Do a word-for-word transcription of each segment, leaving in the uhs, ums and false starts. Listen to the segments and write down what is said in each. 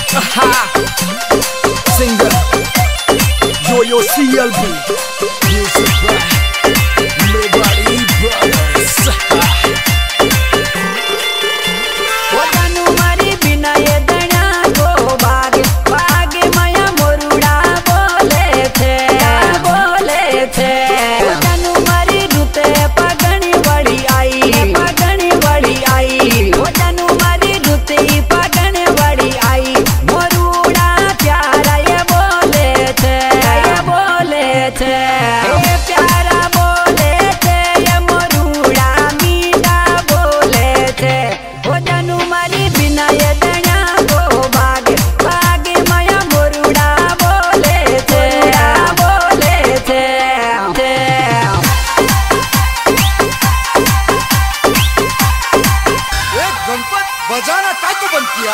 Singer Yo-Yo C L B Music by Mebari Brothers. बजाना काय तो बंद किया।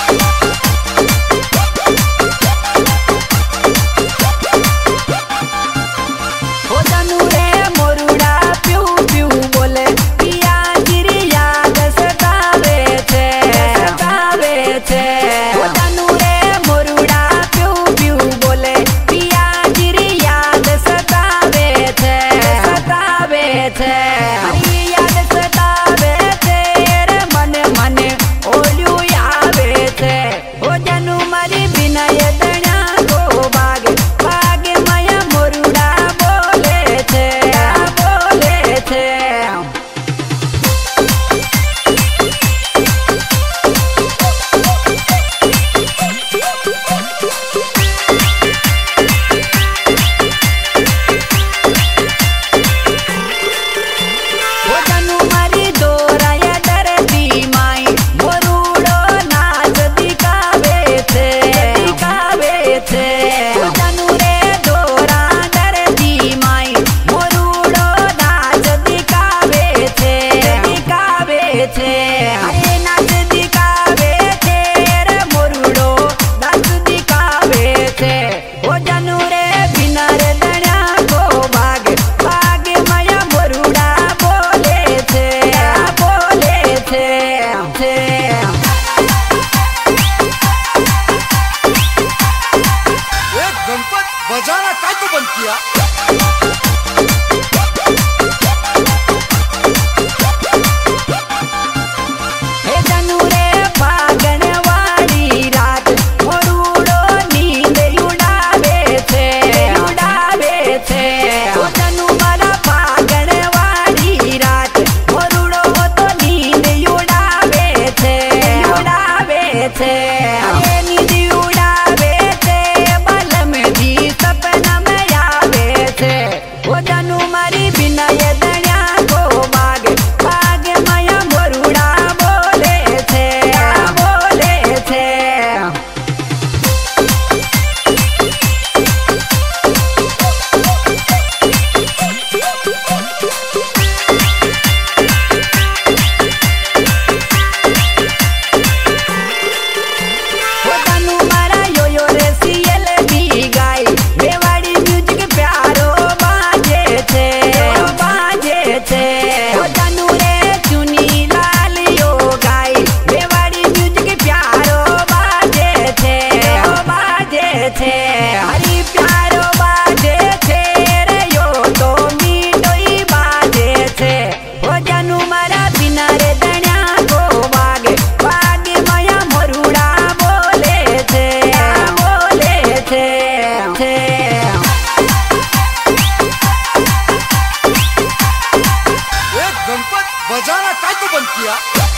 हो जानू रे मोरुड़ा प्यू प्यू बोले पिया गिरी याद सतावे छे सतावे छे। हो जानू रे मोरुड़ा प्यू प्यू बोले पिया गिरी याद सतावे छे सतावे छे। बजाना काय तो बंद किया। हरी प्यारो बाजे छे रे यो तो मीठोई बाजे छे। हो जानू मारा बिना रे दण्या को वागे वागे माया मोरुड़ा बोले छे बोले छे छे। एक गणपत बजाना काय तो बंद किया।